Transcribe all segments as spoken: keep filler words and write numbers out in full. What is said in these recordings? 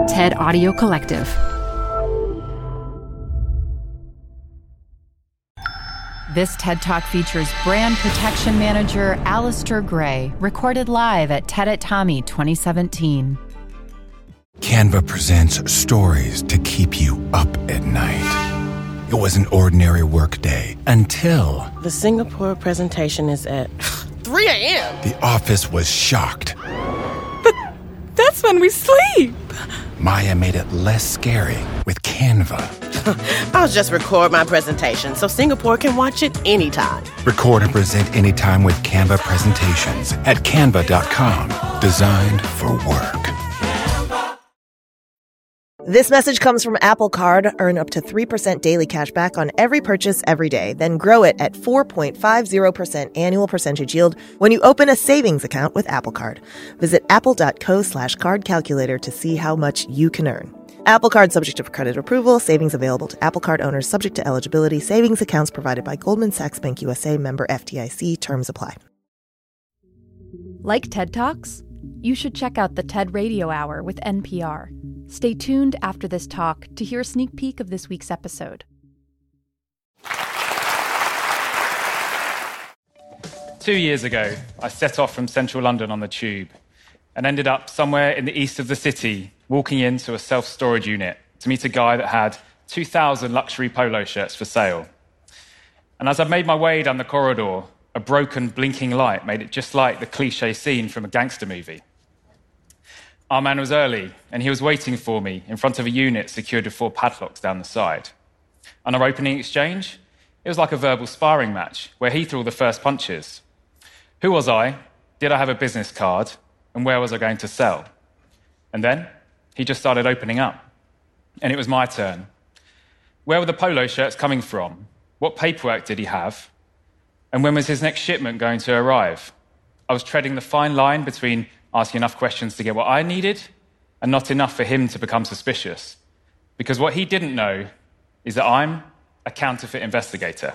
TED Audio Collective. This TED Talk features brand protection manager Alistair Gray, recorded live at TED at Tommy twenty seventeen. Canva presents stories to keep you up at night. It was an ordinary workday until... The Singapore presentation is at three a.m. The office was shocked. But that's when we sleep. Maya made it less scary with Canva. I'll just record my presentation so Singapore can watch it anytime. Record and present anytime with Canva presentations at canva dot com. Designed for work. This message comes from Apple Card. Earn up to three percent daily cash back on every purchase every day. Then grow it at four point five zero percent annual percentage yield when you open a savings account with Apple Card. Visit apple.co slash card calculator to see how much you can earn. Apple Card subject to credit approval. Savings available to Apple Card owners subject to eligibility. Savings accounts provided by Goldman Sachs Bank U S A, member F D I C. Terms apply. Like TED Talks? You should check out the TED Radio Hour with N P R. Stay tuned after this talk to hear a sneak peek of this week's episode. Two years ago, I set off from central London on the tube and ended up somewhere in the east of the city, walking into a self-storage unit to meet a guy that had two thousand luxury polo shirts for sale. And as I made my way down the corridor, a broken, blinking light made it just like the cliché scene from a gangster movie. Our man was early, and he was waiting for me in front of a unit secured with four padlocks down the side. On our opening exchange, it was like a verbal sparring match, where he threw the first punches. Who was I? Did I have a business card? And where was I going to sell? And then he just started opening up. And it was my turn. Where were the polo shirts coming from? What paperwork did he have? And when was his next shipment going to arrive? I was treading the fine line between asking enough questions to get what I needed and not enough for him to become suspicious. Because what he didn't know is that I'm a counterfeit investigator.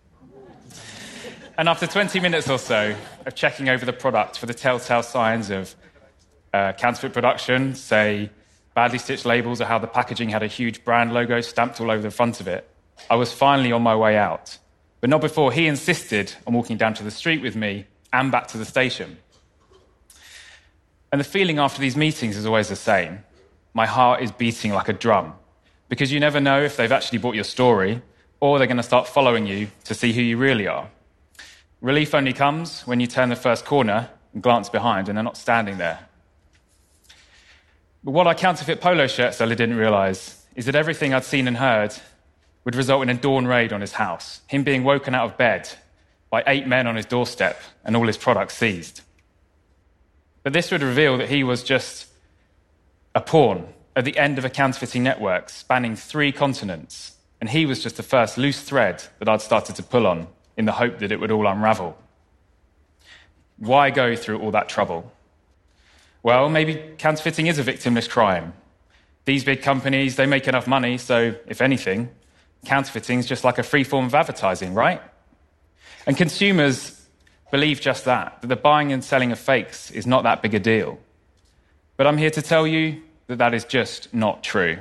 And after twenty minutes or so of checking over the product for the telltale signs of uh, counterfeit production, say badly stitched labels or how the packaging had a huge brand logo stamped all over the front of it, I was finally on my way out. But not before he insisted on walking down to the street with me and back to the station. And the feeling after these meetings is always the same. My heart is beating like a drum, because you never know if they've actually bought your story or they're going to start following you to see who you really are. Relief only comes when you turn the first corner and glance behind and they're not standing there. But what our counterfeit polo shirt seller didn't realize is that everything I'd seen and heard would result in a dawn raid on his house, him being woken out of bed by eight men on his doorstep and all his products seized. But this would reveal that he was just a pawn at the end of a counterfeiting network spanning three continents, and he was just the first loose thread that I'd started to pull on in the hope that it would all unravel. Why go through all that trouble? Well, maybe counterfeiting is a victimless crime. These big companies, they make enough money, so if anything, counterfeiting is just like a free form of advertising, right? And consumers believe just that, that the buying and selling of fakes is not that big a deal. But I'm here to tell you that that is just not true.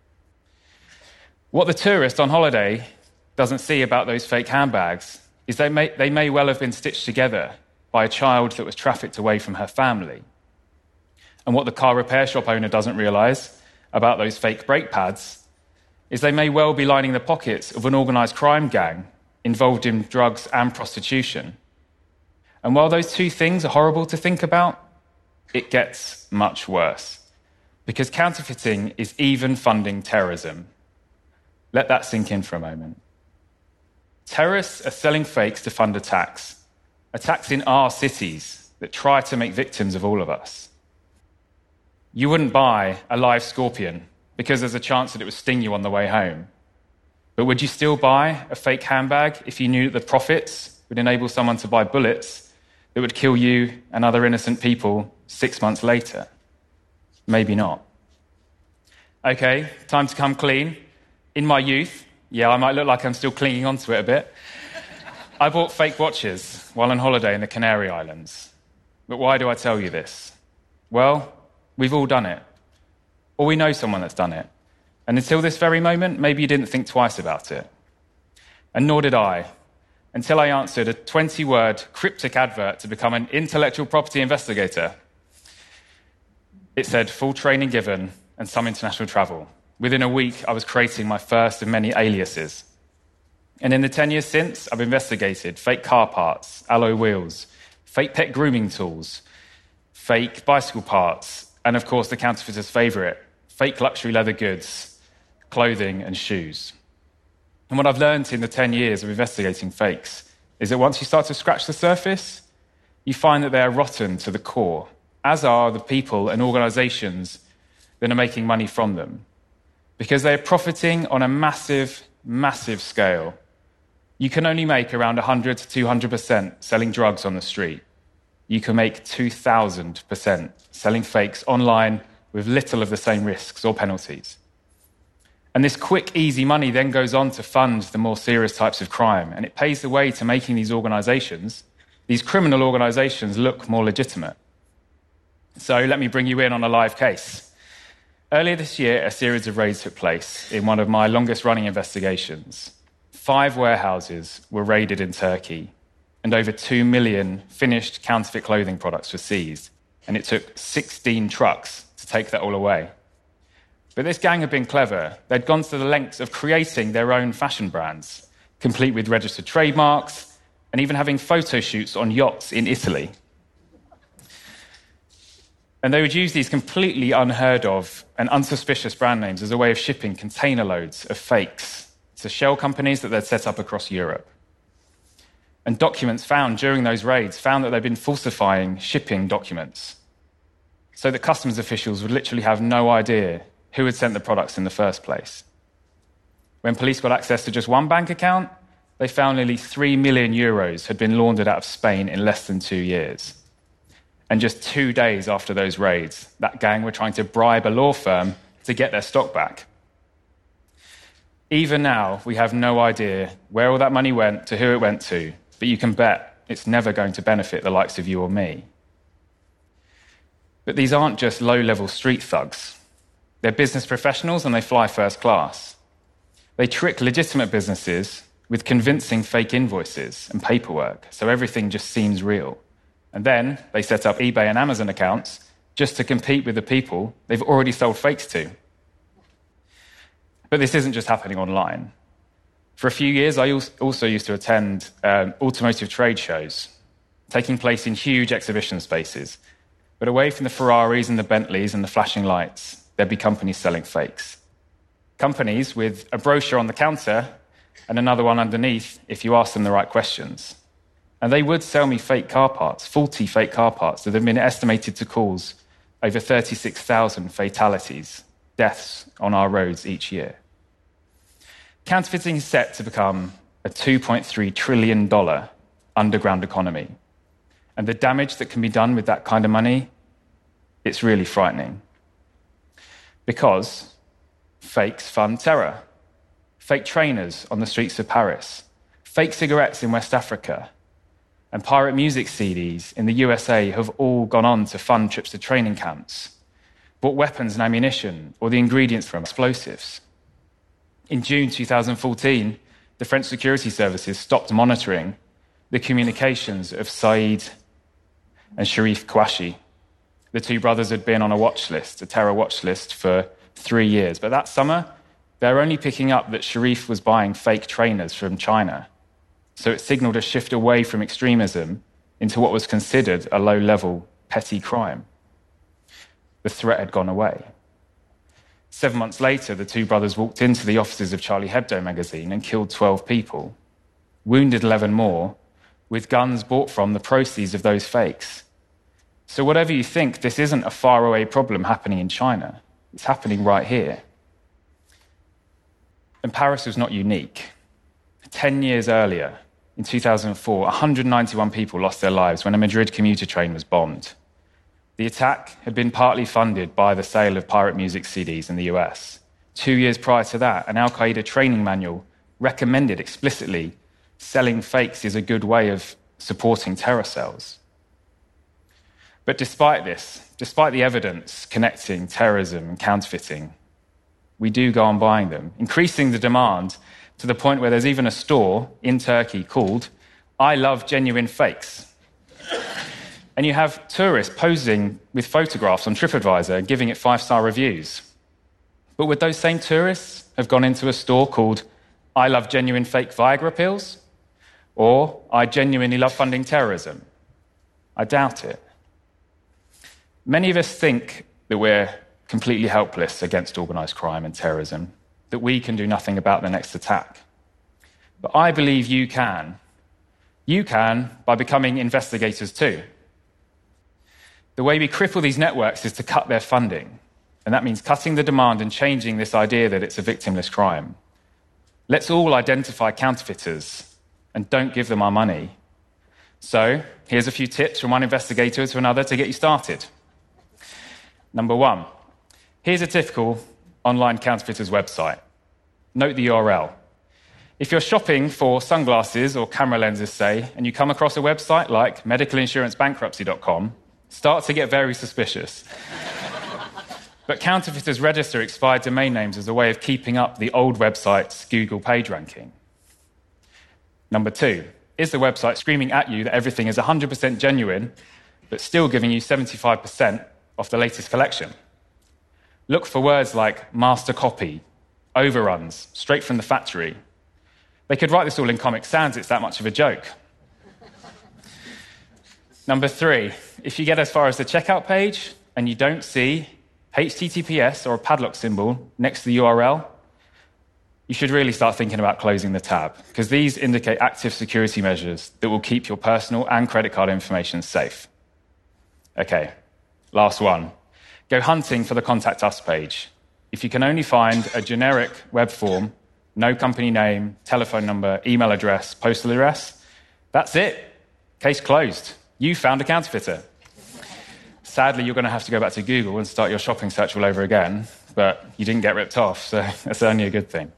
What the tourist on holiday doesn't see about those fake handbags is they may, they may well have been stitched together by a child that was trafficked away from her family. And what the car repair shop owner doesn't realise about those fake brake pads is they may well be lining the pockets of an organised crime gang involved in drugs and prostitution. And while those two things are horrible to think about, it gets much worse. Because counterfeiting is even funding terrorism. Let that sink in for a moment. Terrorists are selling fakes to fund attacks. Attacks in our cities that try to make victims of all of us. You wouldn't buy a live scorpion because there's a chance that it would sting you on the way home. But would you still buy a fake handbag if you knew that the profits would enable someone to buy bullets that would kill you and other innocent people six months later? Maybe not. Okay, time to come clean. In my youth, yeah, I might look like I'm still clinging onto it a bit, I bought fake watches while on holiday in the Canary Islands. But why do I tell you this? Well, we've all done it. or we know someone that's done it. And until this very moment, maybe you didn't think twice about it. And nor did I, until I answered a twenty-word cryptic advert to become an intellectual property investigator. It said, full training given and some international travel. Within a week, I was creating my first of many aliases. And in the ten years since, I've investigated fake car parts, alloy wheels, fake pet grooming tools, fake bicycle parts, and of course the counterfeiter's favourite, fake luxury leather goods, clothing and shoes. And what I've learned in the ten years of investigating fakes is that once you start to scratch the surface, you find that they are rotten to the core, as are the people and organisations that are making money from them. Because they are profiting on a massive, massive scale. You can only make around one hundred to two hundred percent selling drugs on the street. You can make two thousand percent selling fakes online with little of the same risks or penalties. And this quick, easy money then goes on to fund the more serious types of crime, and it pays the way to making these organisations, these criminal organisations, look more legitimate. So let me bring you in on a live case. Earlier this year, a series of raids took place in one of my longest-running investigations. Five warehouses were raided in Turkey, and over two million finished counterfeit clothing products were seized, and it took sixteen trucks to take that all away. But this gang had been clever. They'd gone to the lengths of creating their own fashion brands, complete with registered trademarks, and even having photo shoots on yachts in Italy. And they would use these completely unheard of and unsuspicious brand names as a way of shipping container loads of fakes to shell companies that they'd set up across Europe. And documents found during those raids found that they'd been falsifying shipping documents, so that customs officials would literally have no idea who had sent the products in the first place. When police got access to just one bank account, they found nearly three million euros had been laundered out of Spain in less than two years. And just two days after those raids, that gang were trying to bribe a law firm to get their stock back. Even now, we have no idea where all that money went, to who it went to, but you can bet it's never going to benefit the likes of you or me. But these aren't just low-level street thugs. They're business professionals and they fly first class. They trick legitimate businesses with convincing fake invoices and paperwork, so everything just seems real. And then they set up eBay and Amazon accounts just to compete with the people they've already sold fakes to. But this isn't just happening online. For a few years, I also used to attend um, automotive trade shows, taking place in huge exhibition spaces. But away from the Ferraris and the Bentleys and the flashing lights, there'd be companies selling fakes. Companies with a brochure on the counter and another one underneath if you ask them the right questions. And they would sell me fake car parts, faulty fake car parts that have been estimated to cause over thirty-six thousand fatalities, deaths on our roads each year. Counterfeiting is set to become a two point three trillion dollars underground economy. And the damage that can be done with that kind of money, it's really frightening. Because fakes fund terror. Fake trainers on the streets of Paris. Fake cigarettes in West Africa. And pirate music C Ds in the U S A have all gone on to fund trips to training camps, bought weapons and ammunition, or the ingredients for explosives. In June two thousand fourteen, the French security services stopped monitoring the communications of Said and Sharif Kouachi. The two brothers had been on a watch list, a terror watch list, for three years. But that summer, they were only picking up that Sharif was buying fake trainers from China. So it signalled a shift away from extremism into what was considered a low-level, petty crime. The threat had gone away. Seven months later, the two brothers walked into the offices of Charlie Hebdo magazine and killed twelve people, wounded eleven more, with guns bought from the proceeds of those fakes. So whatever you think, this isn't a faraway problem happening in China. It's happening right here. And Paris was not unique. Ten years earlier, in two thousand four, one hundred ninety-one people lost their lives when a Madrid commuter train was bombed. The attack had been partly funded by the sale of pirate music C Ds in the U S. Two years prior to that, an Al-Qaeda training manual recommended explicitly selling fakes is a good way of supporting terror cells. But despite this, despite the evidence connecting terrorism and counterfeiting, we do go on buying them, increasing the demand to the point where there's even a store in Turkey called I Love Genuine Fakes. And you have tourists posing with photographs on TripAdvisor and giving it five-star reviews. But would those same tourists have gone into a store called I Love Genuine Fake Viagra Pills? Or I Genuinely Love Funding Terrorism? I doubt it. Many of us think that we're completely helpless against organised crime and terrorism, that we can do nothing about the next attack. But I believe you can. You can by becoming investigators too. The way we cripple these networks is to cut their funding, and that means cutting the demand and changing this idea that it's a victimless crime. Let's all identify counterfeiters and don't give them our money. So, here's a few tips from one investigator to another to get you started. Number one, here's a typical online counterfeiter's website. Note the U R L. If you're shopping for sunglasses or camera lenses, say, and you come across a website like medical insurance bankruptcy dot com, start to get very suspicious. But counterfeiters register expired domain names as a way of keeping up the old website's Google page ranking. Number two, is the website screaming at you that everything is one hundred percent genuine, but still giving you seventy-five percent off the latest collection? Look for words like master copy, overruns, straight from the factory. They could write this all in Comic Sans, it's that much of a joke. Number three, if you get as far as the checkout page and you don't see H T T P S or a padlock symbol next to the U R L, you should really start thinking about closing the tab, because these indicate active security measures that will keep your personal and credit card information safe. Okay, last one. Go hunting for the Contact Us page. If you can only find a generic web form, no company name, telephone number, email address, postal address, that's it. Case closed. You found a counterfeiter. Sadly, you're going to have to go back to Google and start your shopping search all over again, but you didn't get ripped off, so that's only a good thing.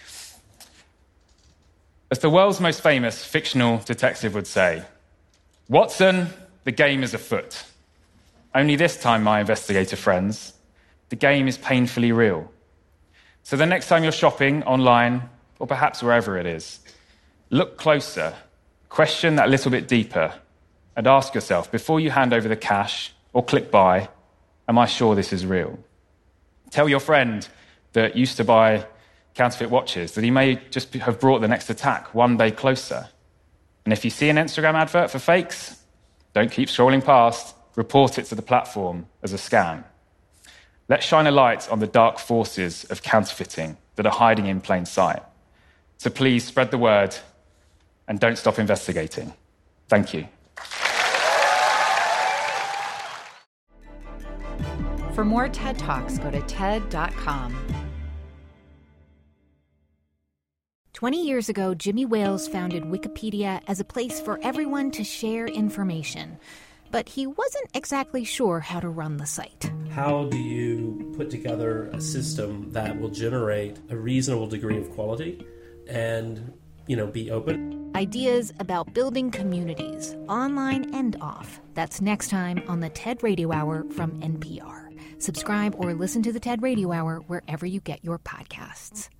As the world's most famous fictional detective would say, Watson, the game is afoot. Only this time, my investigator friends, the game is painfully real. So the next time you're shopping online, or perhaps wherever it is, look closer, question that little bit deeper, and ask yourself, before you hand over the cash or click buy, am I sure this is real? Tell your friend that used to buy counterfeit watches that he may just have brought the next attack one day closer. And if you see an Instagram advert for fakes, don't keep scrolling past, report it to the platform as a scam. Let's shine a light on the dark forces of counterfeiting that are hiding in plain sight. So please spread the word and don't stop investigating. Thank you. For more TED Talks, go to TED dot com. Twenty years ago, Jimmy Wales founded Wikipedia as a place for everyone to share information. But he wasn't exactly sure how to run the site. How do you put together a system that will generate a reasonable degree of quality and, you know, be open? Ideas about building communities, online and off. That's next time on the TED Radio Hour from N P R. Subscribe or listen to the TED Radio Hour wherever you get your podcasts.